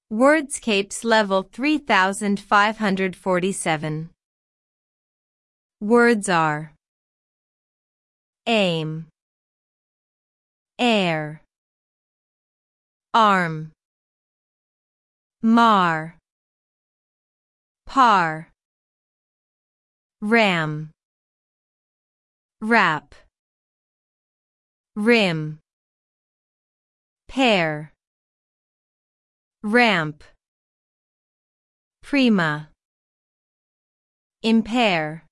Wordscapes level 3547. Words are aim, air, arm, mar, par, ram, wrap, rim, pair, ramp, prima, impair.